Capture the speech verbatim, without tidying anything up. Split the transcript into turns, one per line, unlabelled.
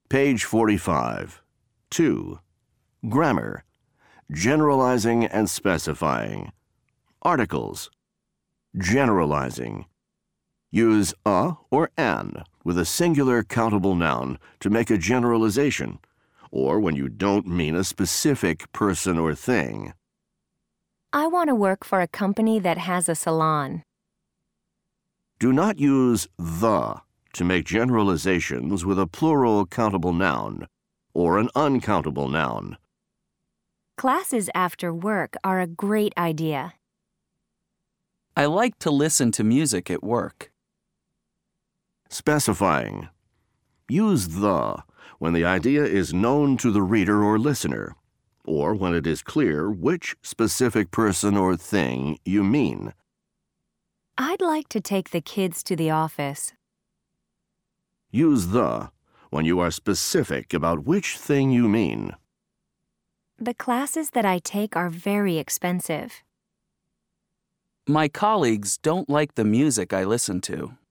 Page forty-five. two. Grammar. Generalizing and specifying. Articles. Generalizing. Use a or an with a singular countable noun to make a generalization, or when you don't mean a specific person or thing.
I want to work for a company that has a salon.
Do not use the to make generalizations with a plural countable noun or an uncountable noun.
Classes after work are a great idea.
I like to listen to music at work.
Specifying. Use the when the idea is known to the reader or listener, or when it is clear which specific person or thing you mean.
I'd like to take the kids to the office.
Use the when you are specific about which thing you mean.
The classes that I take are very expensive.
My colleagues don't like the music I listen to.